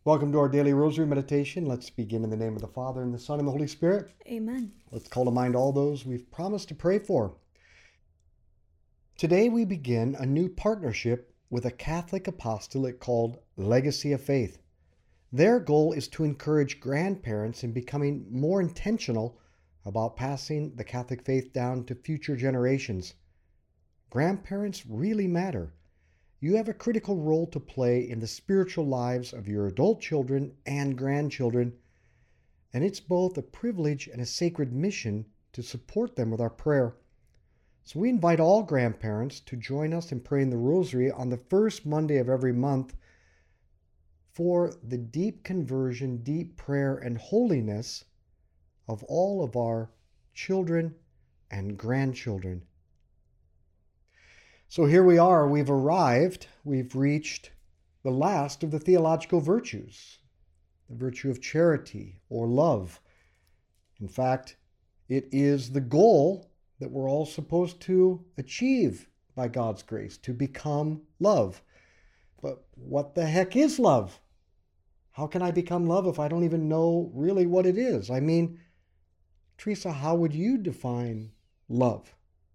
Welcome to our daily rosary meditation. Let's begin in the name of the Father, and the Son, and the Holy Spirit. Amen. Let's call to mind all those we've promised to pray for. Today we begin a new partnership with a Catholic apostolate called Legacy of Faith. Their goal is to encourage grandparents in becoming more intentional about passing the Catholic faith down to future generations. Grandparents really matter. You have a critical role to play in the spiritual lives of your adult children and grandchildren, and it's both a privilege and a sacred mission to support them with our prayer. So we invite all grandparents to join us in praying the Rosary on the first Monday of every month for the deep conversion, deep prayer, and holiness of all of our children and grandchildren. So here we are, we've reached the last of the theological virtues, the virtue of charity or love. In fact, it is the goal that we're all supposed to achieve by God's grace, to become love. But what the heck is love? How can I become love if I don't even know really what it is? I mean, Teresa, how would you define love?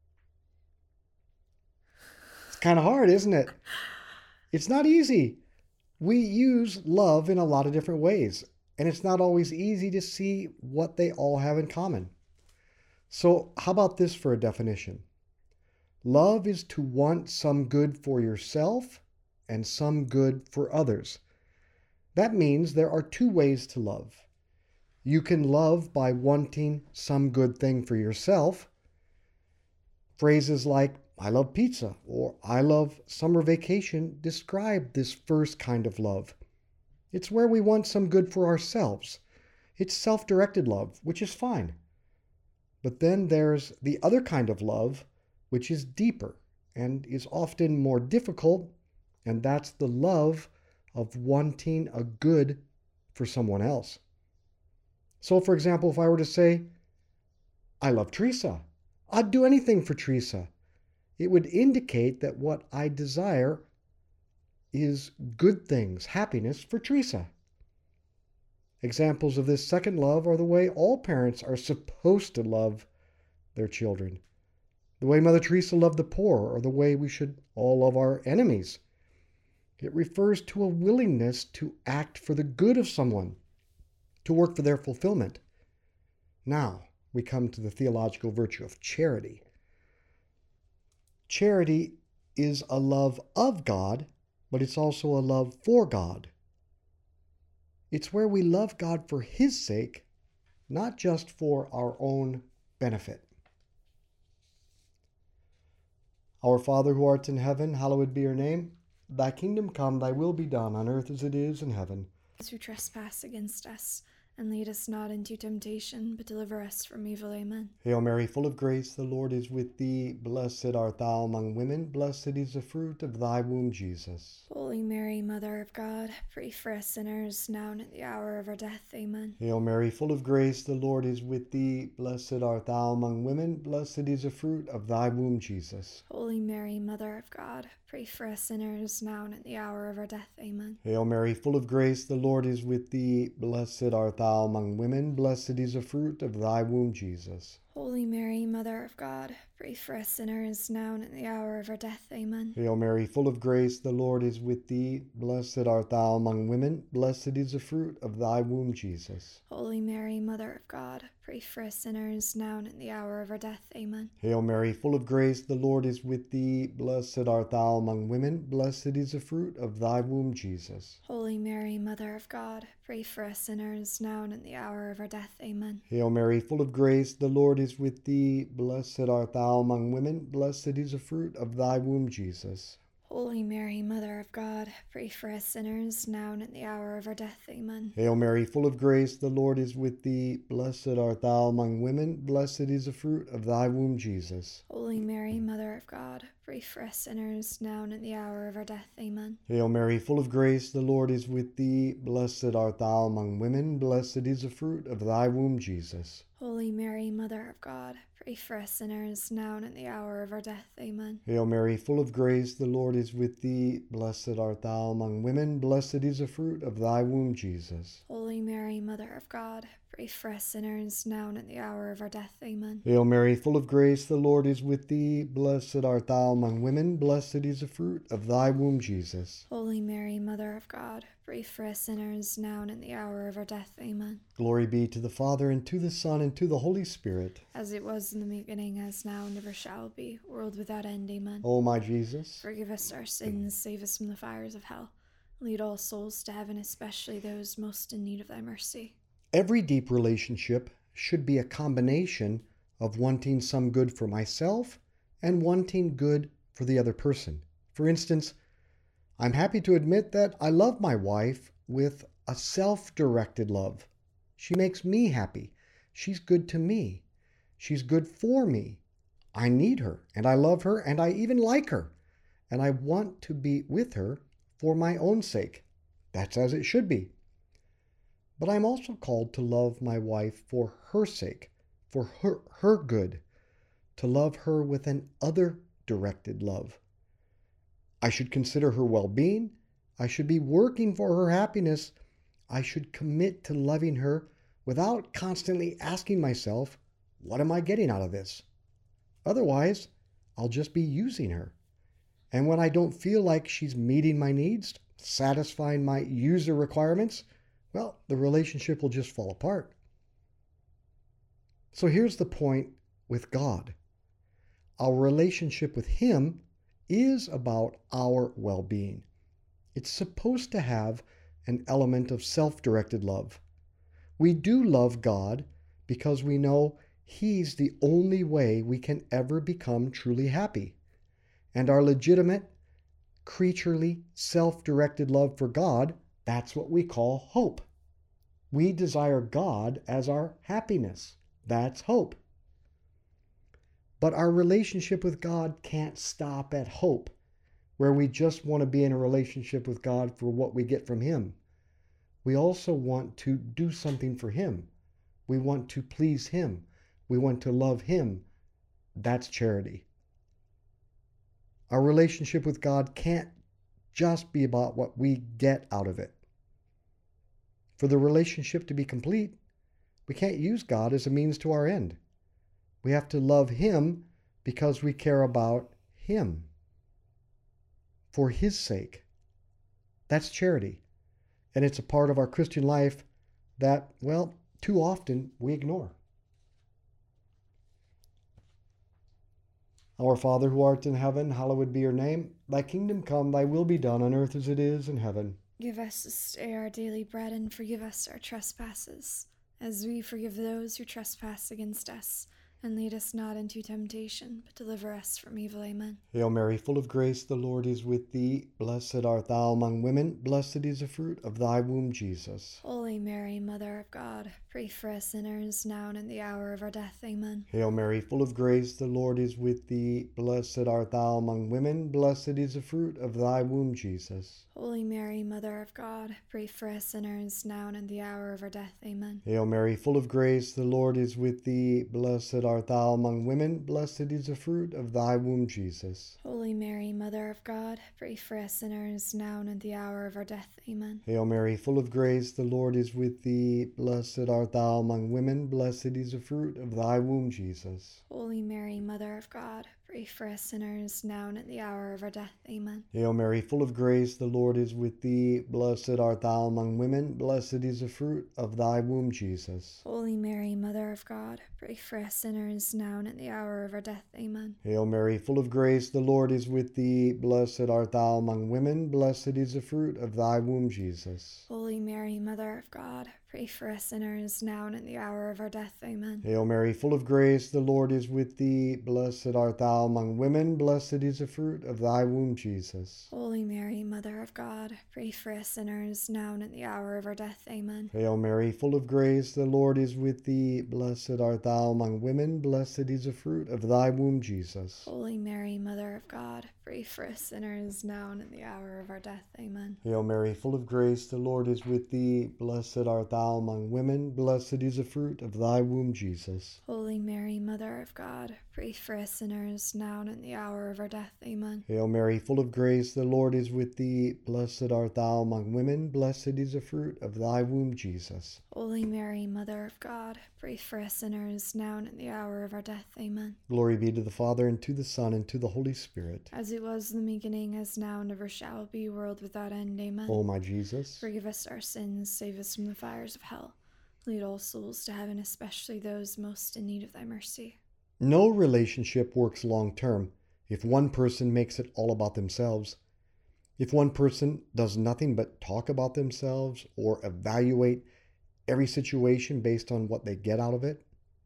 Kind of hard, isn't it? It's not easy. We use love in a lot of different ways, and it's not always easy to see what they all have in common. So how about this for a definition? Love is to want some good for yourself and some good for others. That means there are two ways to love. You can love by wanting some good thing for yourself. Phrases like, I love pizza, or I love summer vacation describe this first kind of love. It's where we want some good for ourselves. It's self-directed love, which is fine. But then there's the other kind of love, which is deeper and is often more difficult, and that's the love of wanting a good for someone else. So, for example, if I were to say, I love Teresa, I'd do anything for Teresa. It would indicate that what I desire is good things, happiness for Teresa. Examples of this second love are the way all parents are supposed to love their children. The way Mother Teresa loved the poor, or the way we should all love our enemies. It refers to a willingness to act for the good of someone, to work for their fulfillment. Now we come to the theological virtue of charity. Charity is a love of God, but it's also a love for God. It's where we love God for His sake, not just for our own benefit. Our Father who art in heaven, hallowed be your name. Thy kingdom come, thy will be done on earth as it is in heaven. Those who trespass against us, and lead us not into temptation, but deliver us from evil. Amen. Hail Mary, full of grace, the Lord is with thee. Blessed art thou among women, blessed is the fruit of thy womb, Jesus. Holy Mary, Mother of God, pray for us sinners, now and at the hour of our death. Amen. Hail Mary, full of grace, the Lord is with thee. Blessed art thou among women, blessed is the fruit of thy womb, Jesus. Holy Mary, Mother of God, pray for us sinners, now and at the hour of our death. Amen. Hail Mary, full of grace, the Lord is with thee. Blessed art thou among women, blessed is the fruit of thy womb, Jesus. Holy Mary, Mother of God, pray for us sinners, now and at the hour of our death. Amen. Hail Mary, full of grace, the Lord is with thee. Blessed art thou among women, blessed is the fruit of thy womb, Jesus. Holy Mary, Mother of God, pray for us sinners, now and at the hour of our death. Amen. Hail Mary, full of grace, the Lord is with thee. Blessed art thou among women, blessed is the fruit of thy womb, Jesus. Holy Mary, Mother of God, pray for us sinners, now and at the hour of our death. Amen. Hail Mary, full of grace, the Lord is with thee. Blessed art thou among women, blessed is the fruit of thy womb, Jesus. Holy Mary, Mother of God, pray for us sinners, now and at the hour of our death. Amen. Hail Mary, full of grace, the Lord is with thee. Blessed art thou among women, blessed is the fruit of thy womb, Jesus. Holy Mary, Mother of God, pray for us sinners, now and at the hour of our death. Amen. Hail Mary, full of grace, the Lord is with thee. Blessed art thou among women, blessed is the fruit of thy womb, Jesus. Holy Mary, Mother of God, pray for us sinners, now and at the hour of our death. Amen. Hail Mary, full of grace, the Lord is with thee. Blessed art thou among women, blessed is the fruit of thy womb, Jesus. Holy Mary, Mother of God, pray for us sinners, now and at the hour of our death. Amen. Hail Mary, full of grace, the Lord is with thee. Blessed art thou among women, blessed is the fruit of thy womb, Jesus. Holy Mary, Mother of God, pray for us sinners, now and at the hour of our death. Amen. Glory be to the Father, and to the Son, and to the Holy Spirit. As it was in the beginning, as now, and ever shall be, world without end. Amen. O my Jesus, Forgive us our sins, save us from the fires of hell. Lead all souls to heaven, especially those most in need of thy mercy. every deep relationship should be a combination of wanting some good for myself and wanting good for the other person. For instance, I'm happy to admit that I love my wife with a self-directed love. She makes me happy. She's good to me. She's good for me. I need her, and I love her, and I even like her. And I want to be with her for my own sake. That's as it should be. But I'm also called to love my wife for her sake, for her good, to love her with an other-directed love. I should consider her well-being. I should be working for her happiness. I should commit to loving her without constantly asking myself, what am I getting out of this? Otherwise, I'll just be using her. And when I don't feel like she's meeting my needs, satisfying my user requirements, well, the relationship will just fall apart. So here's the point with God. Our relationship with Him is about our well-being. It's supposed to have an element of self-directed love. We do love God because we know He's the only way we can ever become truly happy. And our legitimate, creaturely, self-directed love for God, that's what we call hope. We desire God as our happiness. That's hope. But our relationship with God can't stop at hope, where we just want to be in a relationship with God for what we get from Him. We also want to do something for Him. We want to please Him. We want to love Him. That's charity. Our relationship with God can't just be about what we get out of it. For the relationship to be complete, we can't use God as a means to our end. We have to love Him because we care about Him. For His sake. That's charity. And it's a part of our Christian life that, well, too often we ignore. Our Father who art in heaven, hallowed be your name. Thy kingdom come, thy will be done on earth as it is in heaven. Give us this day our daily bread, and forgive us our trespasses, as we forgive those who trespass against us. And lead us not into temptation, but deliver us from evil. Amen. Hail Mary, full of grace, the Lord is with thee. Blessed art thou among women. Blessed is the fruit of thy womb, Jesus. Holy Mary, Mother of God, pray for us sinners, now and at the hour of our death. Amen. Hail Mary, full of grace, the Lord is with thee. Blessed art thou among women. Blessed is the fruit of thy womb, Jesus. Holy Mary, Mother of God, pray for us sinners, now and at the hour of our death. Amen. Hail Mary, full of grace, the Lord is with thee. Blessed art thou among women. Blessed is the fruit of thy womb, Jesus. Holy Mary, Mother of God, pray for us sinners, now and at the hour of our death. Amen. Hail Mary, full of grace, the Lord is with thee. Blessed art thou among women. Blessed is the fruit of thy womb, Jesus. Holy Mary, Mother of God, pray for us sinners, now and at the hour of our death. Amen. Hail Mary, full of grace, the Lord is with thee. Blessed art thou among women. Blessed is the fruit of thy womb, Jesus. Holy Mary, Mother of God, pray for us sinners, now and at the hour of our death. Amen. Hail Mary, full of grace, the Lord is with thee. Blessed art thou among women. Blessed is the fruit of thy womb, Jesus. Holy Mary, Mother of God, pray for us sinners, now and at the hour of our death. Amen. Hail Mary, full of grace, the Lord is with thee. Blessed art thou thou among women. Blessed is the fruit of thy womb, Jesus. Holy Mary, Mother of God, pray for us sinners, now and at the hour of our death. Amen. Hail Mary, full of grace, the Lord is with thee. Blessed art thou among women. Blessed is the fruit of thy womb, Jesus. Holy Mary, Mother of God, pray for us sinners, now and at the hour of our death. Amen. Hail Mary, full of grace, the Lord is with thee. Blessed art thou among women. Blessed is the fruit of thy womb, Jesus. Holy Mary, Mother of God, pray for us sinners, now and at the hour of our death. Amen. Hail Mary, full of grace, the Lord is with thee. Blessed art thou among women. Blessed is the fruit of thy womb, Jesus. Holy Mary, Mother of God, pray for us sinners, now and at the hour of our death. Amen. Glory be to the Father, and to the Son, and to the Holy Spirit. As it was in the beginning, as now, and ever shall be, world without end. Amen. O my Jesus, Forgive us our sins, save us from the fires of hell. Lead all souls to heaven, especially those most in need of thy mercy. no relationship works long term if one person makes it all about themselves. If one person does nothing but talk about themselves or evaluate every situation based on what they get out of it.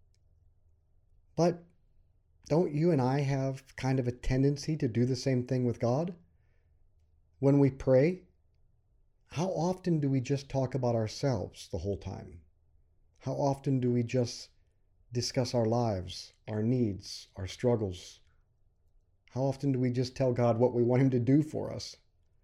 But don't you and I have kind of a tendency to do the same thing with God? When we pray, how often do we just talk about ourselves the whole time? How often do we just discuss our lives, our needs, our struggles? How often do we just tell God what we want Him to do for us?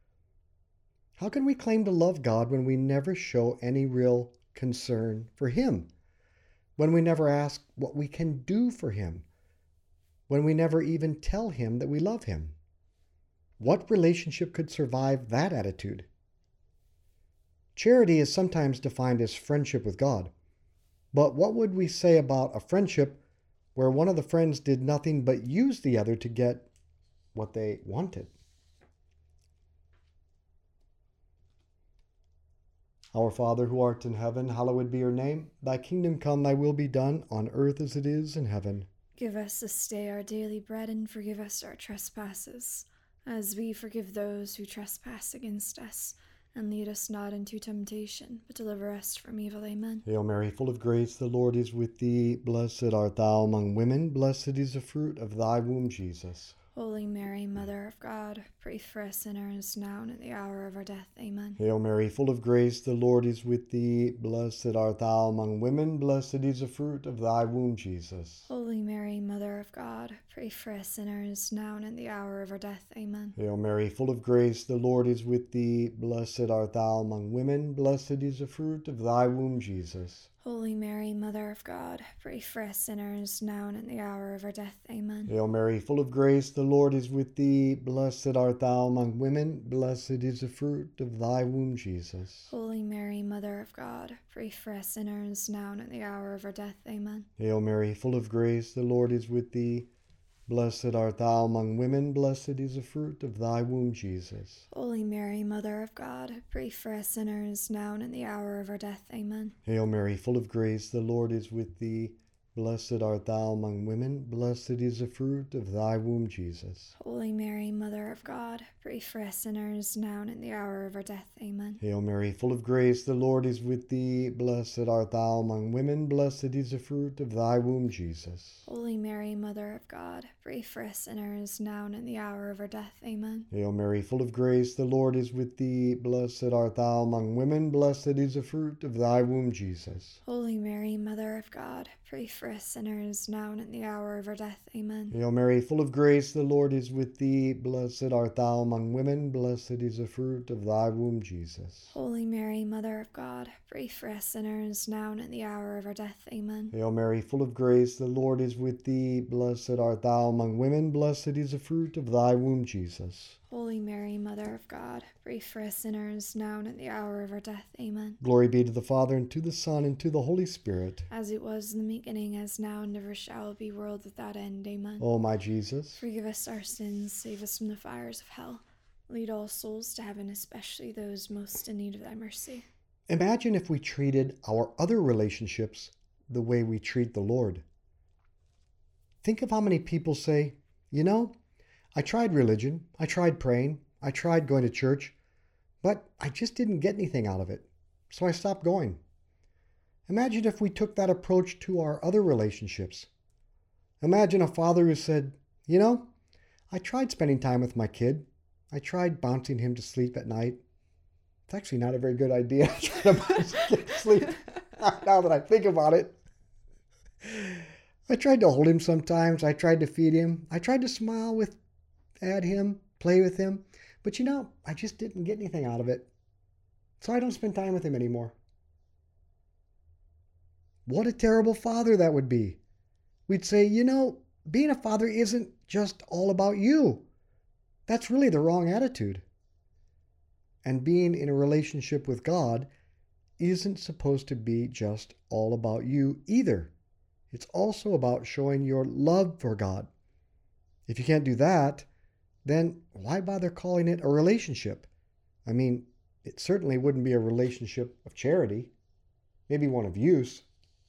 How can we claim to love God when we never show any real concern for Him? When we never ask what we can do for Him? When we never even tell Him that we love Him? What relationship could survive that attitude? Charity is sometimes defined as friendship with God. But what would we say about a friendship where one of the friends did nothing but use the other to get what they wanted? Our Father, who art in heaven, hallowed be your name. Thy kingdom come, thy will be done, on earth as it is in heaven. Give us this day our daily bread, and forgive us our trespasses, as we forgive those who trespass against us. And lead us not into temptation, but deliver us from evil. Amen. Hail Mary, full of grace, the Lord is with thee. Blessed art thou among women. Blessed is the fruit of thy womb, Jesus. Holy Mary, Mother of God, pray for us sinners, now and at the hour of our death. Amen. Hail Mary, full of grace, the Lord is with thee. Blessed art thou among women. Blessed is the fruit of thy womb, Jesus. Holy Mary, Mother of God, pray for us sinners, now and at the hour of our death. Amen. Hail Mary, full of grace, the Lord is with thee. Blessed art thou among women. Blessed is the fruit of thy womb, Jesus. Holy Mary, Mother of God, pray for us sinners, now and at the hour of our death. Amen. Hail Mary, full of grace, the Lord is with thee. Blessed art thou among women. Blessed is the fruit of thy womb, Jesus. Holy Mary, Mother of God, pray for us sinners, now and at the hour of our death. Amen. Hail Mary, full of grace, the Lord is with thee. Blessed art thou among women. Blessed is the fruit of thy womb, Jesus. Holy Mary, Mother of God, pray for us sinners, now and at the hour of our death. Amen. Hail Mary, full of grace, the Lord is with thee. Blessed art thou among women. Blessed is the fruit of thy womb, Jesus. Holy Mary, Mother of God, pray for us sinners, now and at the hour of our death. Amen. Hail Mary, full of grace, the Lord is with thee. Blessed art thou among women. Blessed is the fruit of thy womb, Jesus. Holy Mary, Mother of God, pray for us sinners, now and at the hour of our death. Amen. Hail Mary, full of grace, the Lord is with thee. Blessed art thou among women. Blessed is the fruit of thy womb, Jesus. Holy Mary, Mother of God, pray for us sinners, now and at the hour of our death. Amen. Hail Mary, full of grace, the Lord is with thee. Blessed art thou among women. Blessed is the fruit of thy womb, Jesus. Holy Mary, Mother of God, pray for us sinners, now and at the hour of our death. Amen. Hail Mary, full of grace, the Lord is with thee. Blessed art thou among women. Blessed is the fruit of thy womb, Jesus. Holy Mary, Mother of God, pray for us sinners, now and at the hour of our death. Amen. Glory be to the Father, and to the Son, and to the Holy Spirit. As it was in the beginning, as now, and ever shall be, world without end. Amen. O my Jesus, Forgive us our sins, save us from the fires of hell. Lead all souls to heaven, especially those most in need of thy mercy. imagine if we treated our other relationships the way we treat the Lord. Think of how many people say, you know, I tried religion, I tried praying, I tried going to church, but I just didn't get anything out of it, so I stopped going. Imagine if we took that approach to our other relationships. Imagine a father who said, You know, I tried spending time with my kid. I tried bouncing him to sleep at night. It's actually not a very good idea trying to bounce a kid to sleep now that I think about it. I tried to hold him sometimes. I tried to feed him. I tried to smile at him, play with him. But I just didn't get anything out of it. So I don't spend time with him anymore. What a terrible father that would be. We'd say, being a father isn't just all about you. That's really the wrong attitude. And being in a relationship with God isn't supposed to be just all about you either. It's also about showing your love for God. If you can't do that, then why bother calling it a relationship? I mean, it certainly wouldn't be a relationship of charity, maybe one of use.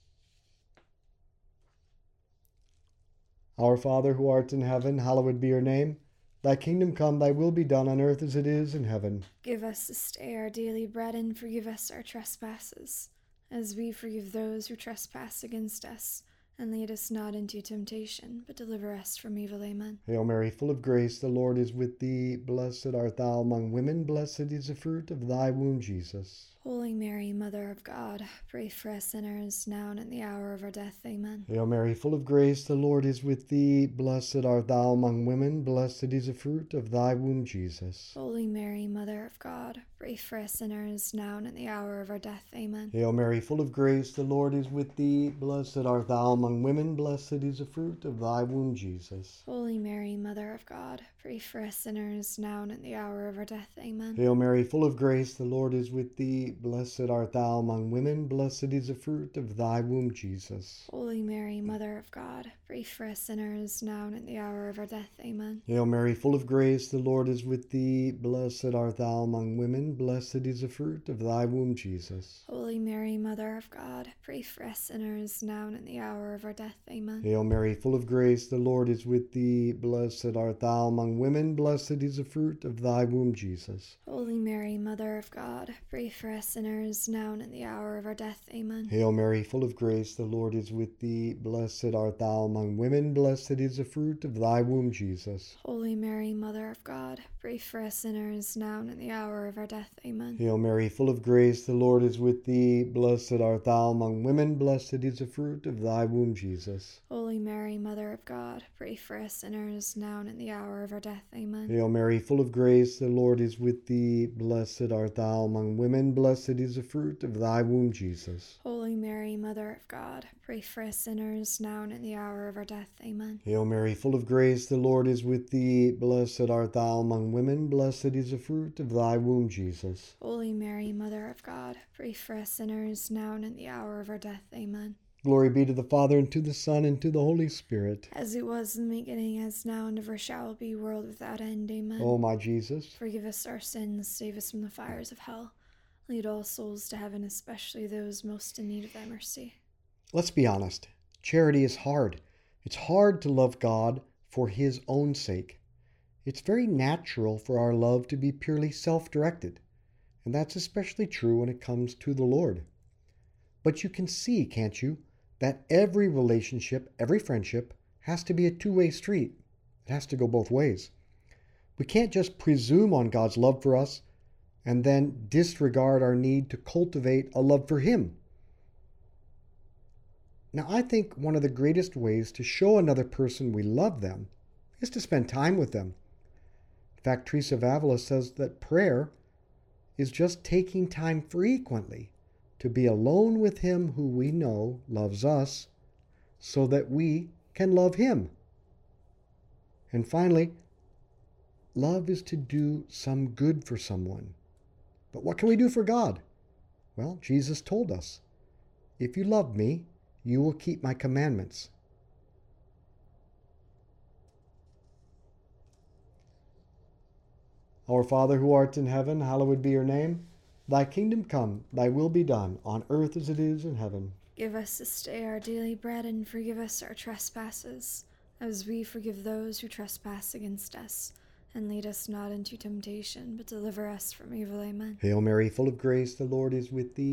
Our Father who art in heaven, hallowed be your name. Thy kingdom come, thy will be done on earth as it is in heaven. Give us this day our daily bread, and forgive us our trespasses, as we forgive those who trespass against us. And lead us not into temptation, but deliver us from evil. Amen. Hail Mary, full of grace, the Lord is with thee. Blessed art thou among women, blessed is the fruit of thy womb, Jesus. Holy Mary, Mother of God, pray for us sinners, now and at the hour of our death. Amen. Hail Mary, full of grace, the Lord is with thee. Blessed art thou among women, blessed is the fruit of thy womb, Jesus. Holy Mary, Mother of God, pray for us sinners, now and at the hour of our death. Amen. Hail Mary, full of grace, the Lord is with thee. Blessed art thou among women, blessed is the fruit of thy womb, Jesus. Holy Mary, Mother of God, pray for us sinners, now and at the hour of our death. Amen. Hail Mary, full of grace, the Lord is with thee. Blessed art thou among women, blessed is the fruit of thy womb, Jesus. Holy Mary, Mother of God, pray for us sinners, now and at the hour of our death. Amen. Hail Mary, full of grace, the Lord is with thee. Blessed art thou among women, blessed is the fruit of thy womb, Jesus. Holy Mary, Mother of God, pray for us sinners, now and at the hour of our death. Amen. Hail Mary, full of grace, the Lord is with thee. Blessed art thou among women, blessed is the fruit of thy womb, Jesus. Holy Mary, Mother of God, pray for us sinners, now and at the hour of our death. Amen. Hail Mary, full of grace, the Lord is with thee. Blessed art thou among women, blessed is the fruit of thy womb, Jesus. Holy Mary, Mother of God, pray for us sinners, now and at the hour of our death. Amen. Hail Mary, full of grace, the Lord is with thee. Blessed art thou among women, blessed is the fruit of thy womb, Jesus. Holy Mary, Mother of God, pray for us sinners, now and at the hour of our death. Amen. Hail Mary, full of grace, the Lord is with thee. Blessed art thou among women, blessed is the fruit of thy womb, Jesus. Holy Mary, Mother of God, pray for us sinners, now and at the hour of our death. Amen. Hail Mary, full of grace, the Lord is with thee. Blessed art thou among women, blessed is the fruit of thy womb, Jesus. Holy Mary, Mother of God, pray for us sinners, now and at the hour of our death. Amen. Glory be to the Father, and to the Son, and to the Holy Spirit. As it was in the beginning, as now, and ever shall be, world without end. Amen. O my Jesus, forgive us our sins, save us from the fires of hell. Lead all souls to heaven, especially those most in need of thy mercy. let's be honest. Charity is hard. It's hard to love God for his own sake. It's very natural for our love to be purely self-directed, and that's especially true when it comes to the Lord. But you can see, can't you, that every relationship, every friendship has to be a two-way street. It has to go both ways. We can't just presume on God's love for us and then disregard our need to cultivate a love for him. Now, I think one of the greatest ways to show another person we love them is to spend time with them. In fact, Teresa of Avila says that prayer is just taking time frequently to be alone with him who we know loves us so that we can love him. And finally, love is to do some good for someone. But what can we do for God? Well, Jesus told us, if you love me, you will keep my commandments. Our Father who art in heaven, hallowed be your name. Thy kingdom come, thy will be done, on earth as it is in heaven. Give us this day our daily bread, and forgive us our trespasses, as we forgive those who trespass against us. And lead us not into temptation, but deliver us from evil. Amen. Hail Mary, full of grace, the Lord is with thee.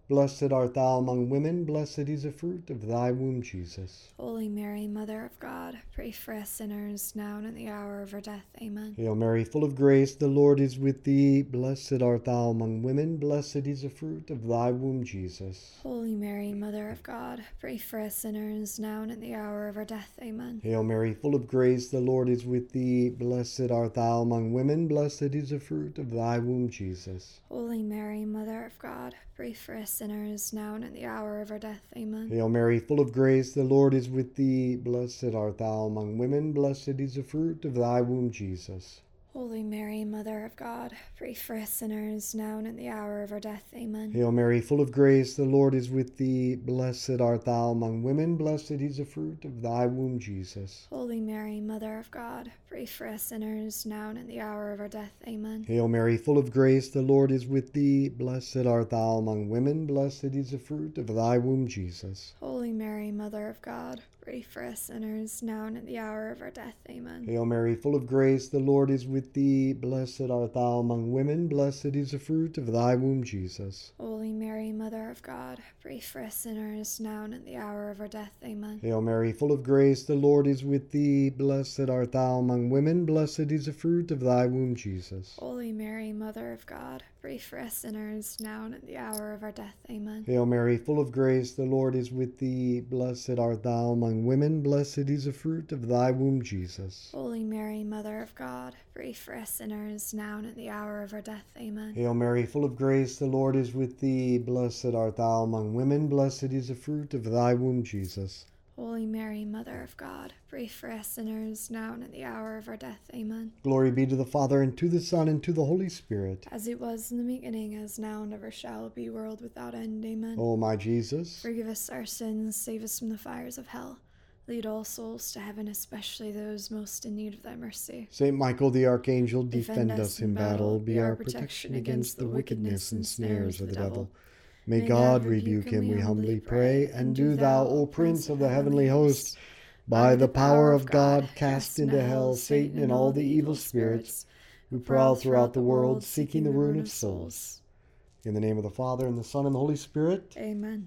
Blessed art thou among women, blessed is the fruit of thy womb, Jesus. Holy Mary, Mother of God, pray for us sinners, now and at the hour of our death. Amen. Hail Mary, full of grace, the Lord is with thee. Blessed art thou among women, blessed is the fruit of thy womb, Jesus. Holy Mary, Mother of God, pray for us sinners, now and at the hour of our death. Amen. Hail Mary, full of grace, the Lord is with thee. Blessed art thou among women, blessed is the fruit of thy womb, Jesus. Holy Mary, Mother of God, pray for us sinners, now and at the hour of our death. Amen. Hail Mary, full of grace, the Lord is with thee. Blessed art thou among women, blessed is the fruit of thy womb, Jesus. Holy Mary, Mother of God, pray for us sinners, now and at the hour of our death. Amen. Hail Mary, full of grace, the Lord is with thee. Blessed art thou among women, blessed is the fruit of thy womb, Jesus. Holy Mary, Mother of God, pray for us sinners, now and at the hour of our death. Amen. Hail Mary, full of grace, the Lord is with thee. Blessed art thou among women, blessed is the fruit of thy womb, Jesus. Holy Mary, Mother of God, pray for us sinners, now and at the hour of our death. Amen. Hail Mary, full of grace, the Lord is with thee. Blessed art thou among women, blessed is the fruit of thy womb, Jesus. Holy Mary, Mother of God, pray for us sinners, now and at the hour of our death. Amen. Hail Mary, full of grace, the Lord is with thee. Blessed art thou among women, blessed is the fruit of thy womb, Jesus. Holy Mary, Mother of God, pray for us sinners, now and at the hour of our death. Amen. Hail Mary, full of grace, the Lord is with thee. Blessed art thou among women, blessed is the fruit of thy womb, Jesus. Holy Mary, Mother of God, pray for us sinners, now and at the hour of our death. Amen. Hail Mary, full of grace, the Lord is with thee. Blessed art thou among women, blessed is the fruit of thy womb, Jesus. Holy Mary, Mother of God, pray for us sinners, now and at the hour of our death. Amen. Glory be to the Father, and to the Son, and to the Holy Spirit. As it was in the beginning, as now, and ever shall be, world without end. Amen. O my Jesus, Forgive us our sins, save us from the fires of hell. Lead all souls to heaven, especially those most in need of thy mercy. Saint Michael the Archangel, defend us in battle. Be our protection against the wickedness and snares of the devil. May God rebuke him, we humbly pray. And do thou, O Prince of the heavenly host, by the power of God, cast into hell Satan and all the evil spirits who prowl throughout the world, seeking the ruin of souls. In the name of the Father, and the Son, and the Holy Spirit. Amen.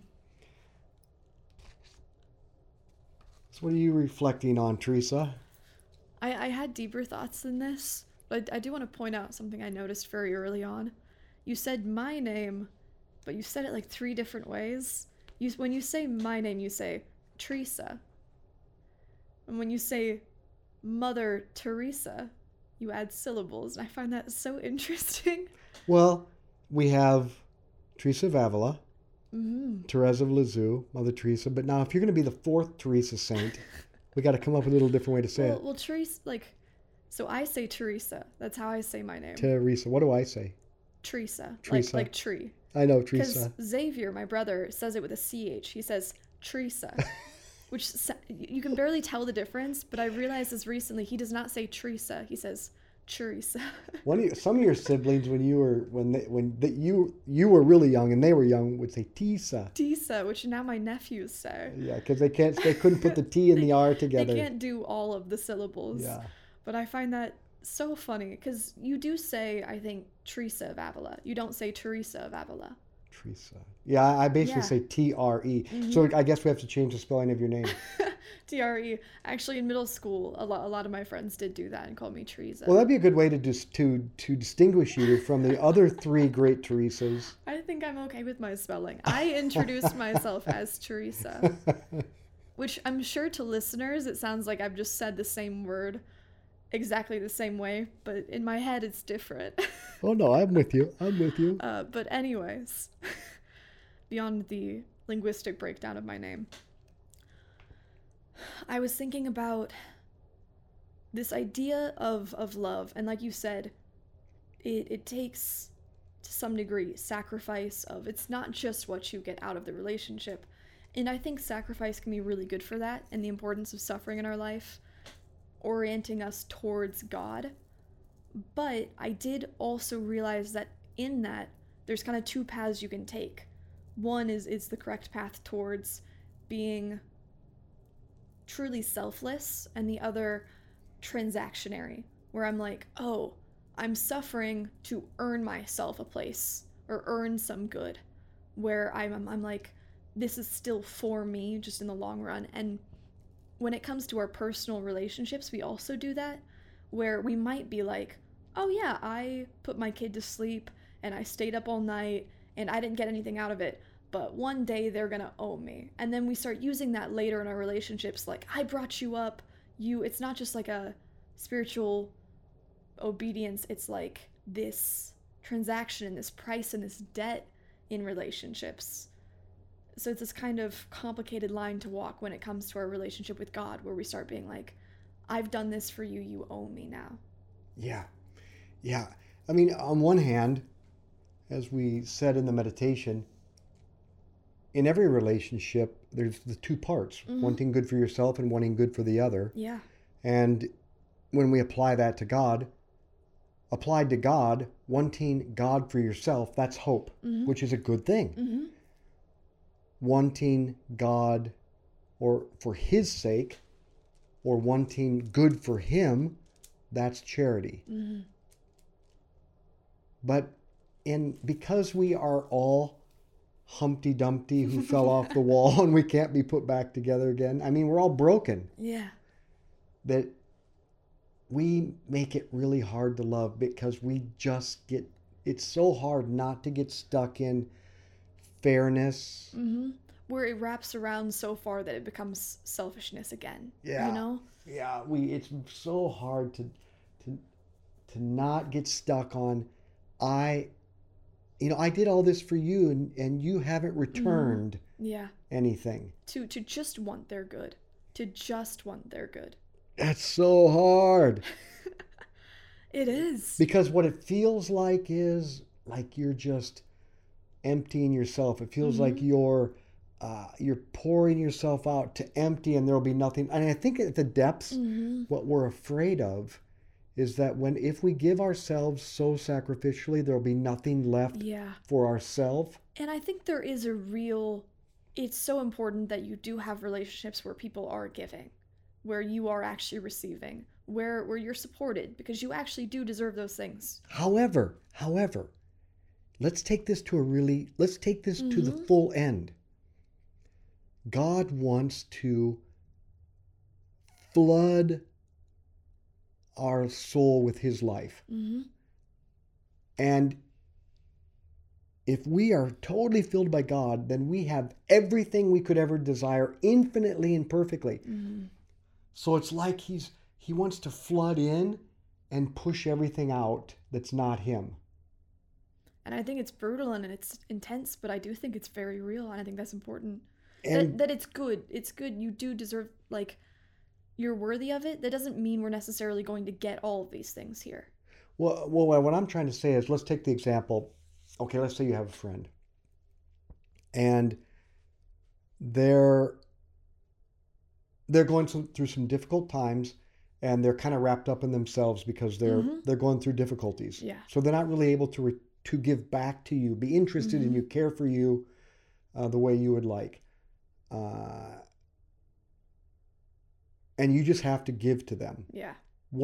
So what are you reflecting on, Teresa? I had deeper thoughts than this, but I do want to point out something I noticed very early on. You said my name, but you said it like 3 different ways. When you say my name, you say Teresa. And when you say Mother Teresa, you add syllables, and I find that so interesting. Well, we have Teresa of Avila, Mm-hmm. Therese of Lisieux, Mother Teresa. But now, if you're going to be the 4th Teresa saint, we got to come up with a little different way to say it. Well, Teresa, so I say Teresa. That's how I say my name. Teresa. What do I say? Teresa. Teresa. Like tree. I know, Because Teresa. Xavier, my brother, says it with a CH. He says Teresa, which you can barely tell the difference, but I realized this recently. He does not say Teresa. He says Teresa. Some of your siblings, when you were really young and they were young, would say Tisa. Tisa, which now my nephews say. Yeah, because they couldn't put the T and the R together. They can't do all of the syllables. Yeah. But I find that so funny, because you do say, I think, Teresa of Avila. You don't say Teresa of Avila. Teresa. Yeah, I basically Yeah. say T-R-E. Mhm. So I guess we have to change the spelling of your name. T-R-E. Actually, in middle school, a lot of my friends did do that and call me Teresa. Well, that'd be a good way to distinguish you from the other 3 great Teresas. I think I'm okay with my spelling. I introduced myself as Teresa, which I'm sure to listeners it sounds like I've just said the same word exactly the same way, but in my head it's different. Oh no, I'm with you. But anyways, beyond the linguistic breakdown of my name, I was thinking about this idea of love, and like you said, it takes, to some degree, sacrifice of, it's not just what you get out of the relationship, and I think sacrifice can be really good for that, and the importance of suffering in our life, orienting us towards God. But I did also realize that in that, there's kind of 2 paths you can take. One is the correct path towards being truly selfless, and the other transactionary, where I'm like, oh, I'm suffering to earn myself a place or earn some good. where I'm like, this is still for me just in the long run. And when it comes to our personal relationships, we also do that, where we might be like, oh yeah, I put my kid to sleep and I stayed up all night and I didn't get anything out of it, but one day they're gonna owe me. And then we start using that later in our relationships, like, I brought you up. It's not just like a spiritual obedience, it's like this transaction and this price and this debt in relationships. So it's this kind of complicated line to walk when it comes to our relationship with God, where we start being like, I've done this for you, you owe me now. Yeah. Yeah. I mean, on one hand, as we said in the meditation, in every relationship, there's the two parts, wanting good for yourself and wanting good for the other. Yeah. And when we apply that to God, applied to God, wanting God for yourself, that's hope, which is a good thing. Wanting God or for his sake, or wanting good for him, that's charity. But because we are all Humpty Dumpty who fell off the wall and we can't be put back together again, I mean, we're all broken. Yeah. That we make it really hard to love because we just it's so hard not to get stuck in fairness. Where it wraps around so far that it becomes selfishness again. Yeah. You know? Yeah, it's so hard to not get stuck on, I did all this for you and you haven't returned anything. To just want their good. To just want their good. That's so hard. It is. Because what it feels like is like you're just emptying yourself. It feels like you're pouring yourself out to empty and there'll be nothing. And I think at the depths, what we're afraid of is that if we give ourselves so sacrificially, there'll be nothing left for ourselves. And I think there is it's so important that you do have relationships where people are giving, where you are actually receiving, where you're supported, because you actually do deserve those things. However, let's take this to the full end. God wants to flood our soul with his life. And if we are totally filled by God, then we have everything we could ever desire infinitely and perfectly. So it's like he wants to flood in and push everything out that's not him. And I think it's brutal and it's intense, but I do think it's very real, and I think that's important. And that it's good. It's good. You do deserve, like, you're worthy of it. That doesn't mean we're necessarily going to get all of these things here. Well, what I'm trying to say is, let's take the example. Okay, let's say you have a friend, and they're going through some difficult times, and they're kind of wrapped up in themselves because they're going through difficulties. Yeah. So they're not really able to give back to you, be interested in you, care for you the way you would like. And you just have to give to them. Yeah.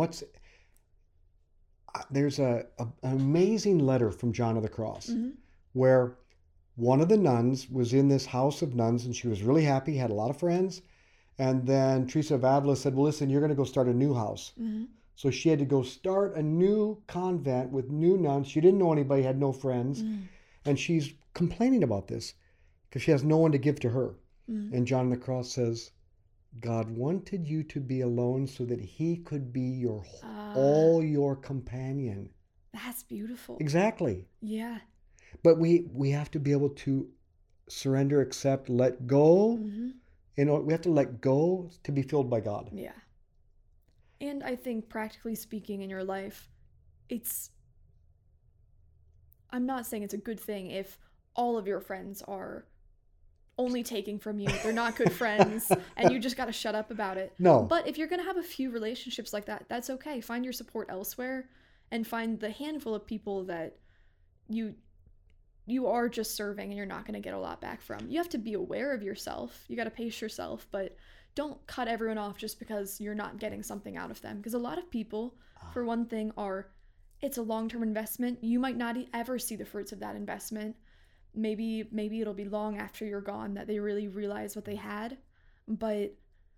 There's an amazing letter from John of the Cross where one of the nuns was in this house of nuns and she was really happy, had a lot of friends. And then Teresa of Avila said, well, listen, you're going to go start a new house. So she had to go start a new convent with new nuns. She didn't know anybody, had no friends. And she's complaining about this because she has no one to give to her. And John of the Cross says, God wanted you to be alone so that he could be all your companion. That's beautiful. Exactly. Yeah. But we have to be able to surrender, accept, let go. We have to let go to be filled by God. Yeah. And I think, practically speaking, in your life, I'm not saying it's a good thing if all of your friends are only taking from you, they're not good friends, and you just got to shut up about it. No. But if you're going to have a few relationships like that, that's okay. Find your support elsewhere and find the handful of people that you are just serving and you're not going to get a lot back from. You have to be aware of yourself. You got to pace yourself, but don't cut everyone off just because you're not getting something out of them. Because a lot of people, for one thing, it's a long-term investment. You might not ever see the fruits of that investment. maybe it'll be long after you're gone that they really realize what they had, but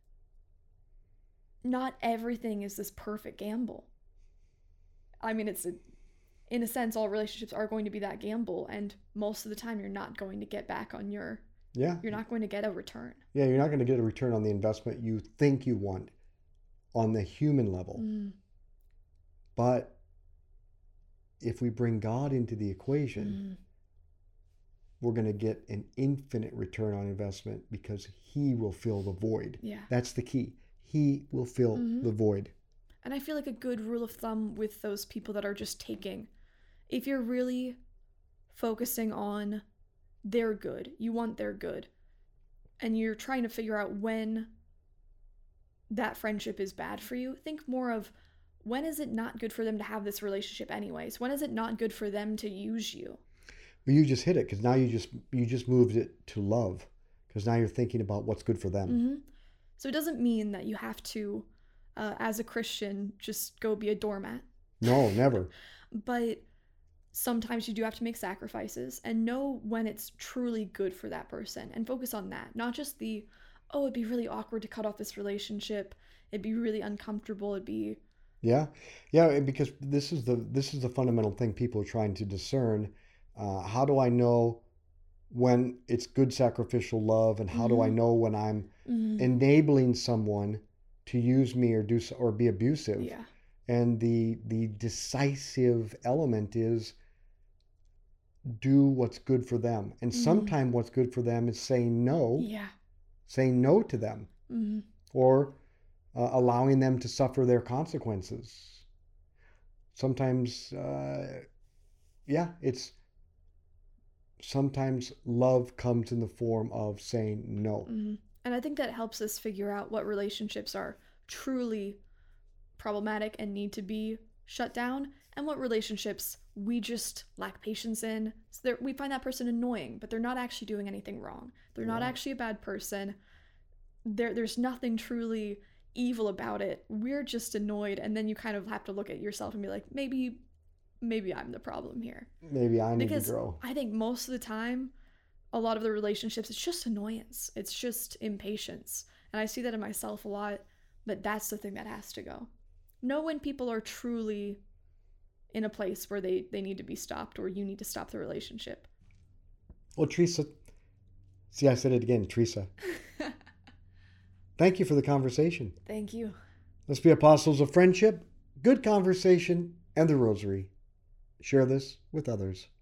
not everything is this perfect gamble. I mean, in a sense, all relationships are going to be that gamble, and most of the time you're not going to get back on you're not going to get a return. Yeah, you're not going to get a return on the investment you think you want on the human level. But if we bring God into the equation, we're going to get an infinite return on investment because he will fill the void. Yeah. That's the key. He will fill the void. And I feel like a good rule of thumb with those people that are just taking, if you're really focusing on their good, you want their good, and you're trying to figure out when that friendship is bad for you, think more of when is it not good for them to have this relationship anyways? When is it not good for them to use you? Well, you just hit it, because now you just moved it to love, because now you're thinking about what's good for them. So it doesn't mean that you have to, as a Christian, just go be a doormat. No, never. But sometimes you do have to make sacrifices and know when it's truly good for that person and focus on that. Not just it'd be really awkward to cut off this relationship. It'd be really uncomfortable. It'd be... Yeah, because this is the fundamental thing people are trying to discern. How do I know when it's good sacrificial love, and how do I know when I'm enabling someone to use me or be abusive? Yeah. And the decisive element is do what's good for them. And sometimes what's good for them is saying no. Yeah. Saying no to them. Or allowing them to suffer their consequences. Sometimes, sometimes love comes in the form of saying no. And I think that helps us figure out what relationships are truly problematic and need to be shut down, and what relationships we just lack patience in. So we find that person annoying, but they're not actually doing anything wrong. They're not actually a bad person. There's nothing truly evil about it. We're just annoyed, and then you kind of have to look at yourself and be like, maybe I'm the problem here. Maybe I need to grow. I think most of the time, a lot of the relationships, it's just annoyance. It's just impatience. And I see that in myself a lot, but that's the thing that has to go. Know when people are truly in a place where they need to be stopped, or you need to stop the relationship. Well, Teresa, see, I said it again, Teresa. Thank you for the conversation. Thank you. Let's be apostles of friendship, good conversation, and the rosary. Share this with others.